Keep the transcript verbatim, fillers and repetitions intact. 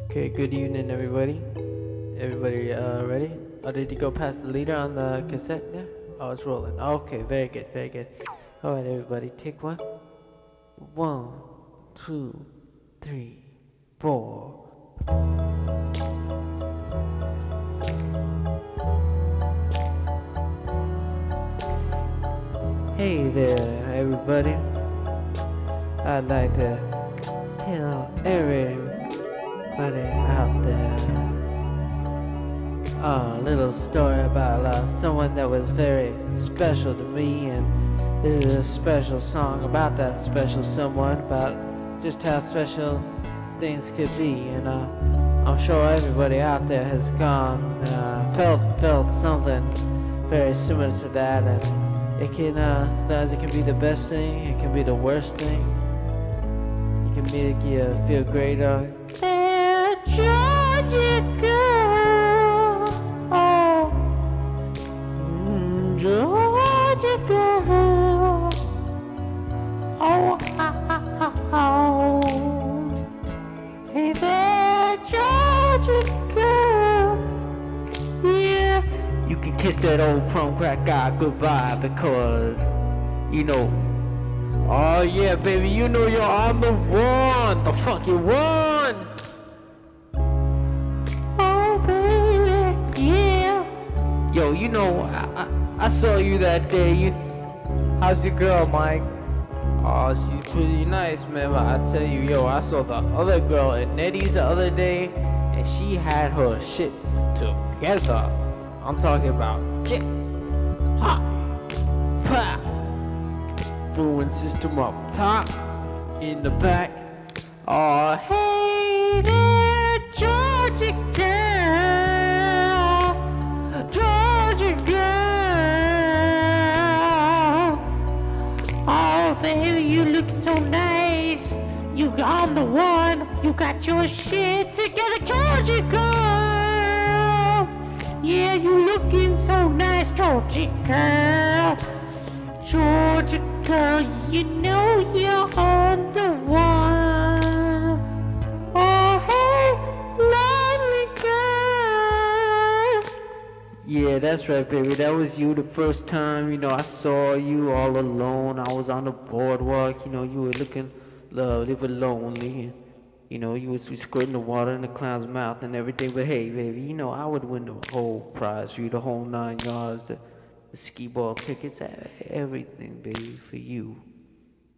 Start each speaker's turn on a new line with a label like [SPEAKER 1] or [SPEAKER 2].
[SPEAKER 1] Okay, good evening, everybody. Everybody, uh, ready? Oh, did you go past the leader on the cassette? Yeah. Oh, it's rolling. Okay, very good, very good. All right, everybody, take one. One, two, three, four. Hey there, everybody. I'd like to tell everybody out there a little story about uh, someone that was very special to me, and this is a special song about that special someone, about just how special things could be. And uh, I'm sure everybody out there has gone, uh, felt felt something very similar to that, and it can uh, sometimes it can be the best thing, it can be the worst thing. It can make you feel great. Uh, "Hey, Georgia girl, oh, mm, Georgia girl, oh, ha, ha, ha, oh. Hey there, Georgia girl, yeah." You can kiss that old prom crack guy goodbye because, you know, oh yeah, baby, you know you're on the one, the fucking one. Oh baby, yeah. Yo, you know, I, I, I saw you that day. You, how's your girl, Mike? Oh, she's pretty nice, man. But I tell you, yo, I saw the other girl at Nettie's the other day, and she had her shit together. I'm talking about hip, hop, pop. Brewing system up top, in the back. Oh, hey there, Georgia girl, Georgia girl. Oh, baby, you look so nice. You on the one, you got your shit together, Georgia girl. Yeah, you looking so nice, Georgia girl. Georgia girl, you know you're on the one. Oh, hey, lovely girl. Yeah, that's right, baby. That was you the first time, you know, I saw you all alone. I was on the boardwalk, you know, you were looking lovely but lonely. You know, you was squirting the water in the clown's mouth and everything. But hey, baby, you know, I would win the whole prize for you, the whole nine yards, the, the skee ball tickets, everything, baby, for you.